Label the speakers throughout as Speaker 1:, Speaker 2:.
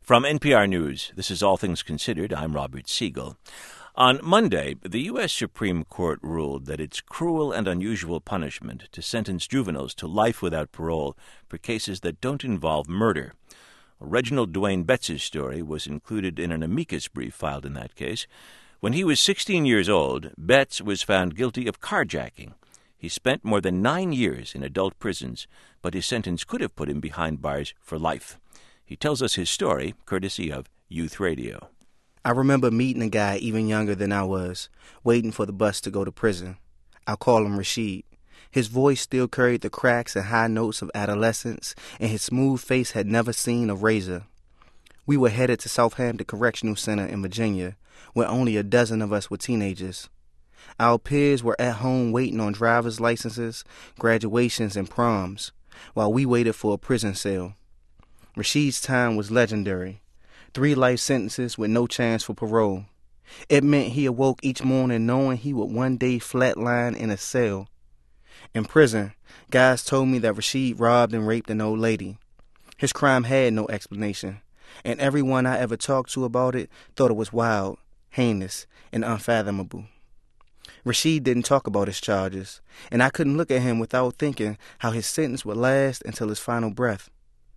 Speaker 1: From NPR News, this is All Things Considered. I'm Robert Siegel. On Monday, the U.S. Supreme Court ruled that it's cruel and unusual punishment to sentence juveniles to life without parole for cases that don't involve murder. Reginald Dwayne Betts' story was included in an amicus brief filed in that case. When he was 16 years old, Betts was found guilty of carjacking. He spent more than 9 years in adult prisons, but his sentence could have put him behind bars for life. He tells us his story, courtesy of Youth Radio.
Speaker 2: I remember meeting a guy even younger than I was, waiting for the bus to go to prison. I'll call him Rashid. His voice still carried the cracks and high notes of adolescence, and his smooth face had never seen a razor. We were headed to Southampton Correctional Center in Virginia, where only a dozen of us were teenagers. Our peers were at home waiting on driver's licenses, graduations, and proms, while we waited for a prison cell. Rashid's time was legendary. 3 life sentences with no chance for parole. It meant he awoke each morning knowing he would one day flatline in a cell. In prison, guys told me that Rashid robbed and raped an old lady. His crime had no explanation, and everyone I ever talked to about it thought it was wild, heinous, and unfathomable. Rashid didn't talk about his charges, and I couldn't look at him without thinking how his sentence would last until his final breath.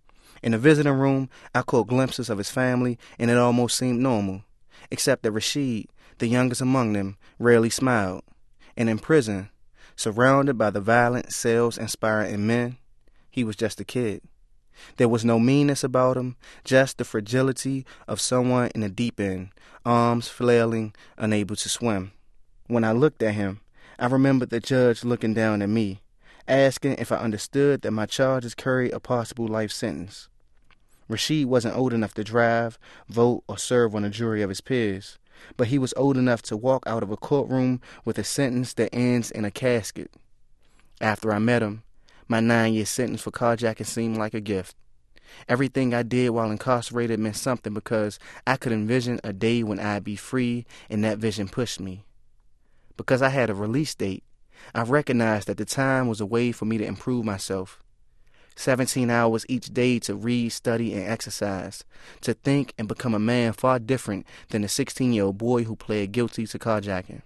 Speaker 2: In the visiting room, I caught glimpses of his family, and it almost seemed normal, except that Rashid, the youngest among them, rarely smiled. And in prison, surrounded by the violent, sales-inspiring men, he was just a kid. There was no meanness about him, just the fragility of someone in the deep end, arms flailing, unable to swim. When I looked at him, I remembered the judge looking down at me, asking if I understood that my charges carried a possible life sentence. Rashid wasn't old enough to drive, vote, or serve on a jury of his peers, but he was old enough to walk out of a courtroom with a sentence that ends in a casket. After I met him, my 9-year sentence for carjacking seemed like a gift. Everything I did while incarcerated meant something because I could envision a day when I'd be free, and that vision pushed me. Because I had a release date, I recognized that the time was a way for me to improve myself. 17 hours each day to read, study, and exercise, to think and become a man far different than the 16-year-old boy who pled guilty to carjacking.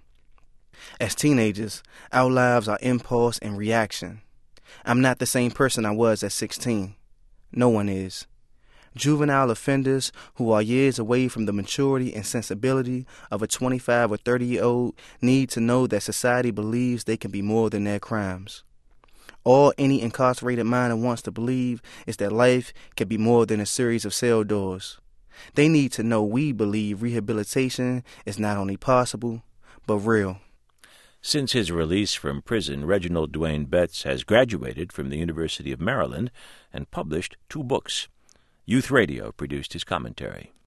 Speaker 2: As teenagers, our lives are impulse and reaction. I'm not the same person I was at 16. No one is. Juvenile offenders who are years away from the maturity and sensibility of a 25 or 30-year-old need to know that society believes they can be more than their crimes. All any incarcerated mind wants to believe is that life can be more than a series of cell doors. They need to know we believe rehabilitation is not only possible, but real.
Speaker 1: Since his release from prison, Reginald Dwayne Betts has graduated from the University of Maryland and published 2 books. Youth Radio produced his commentary.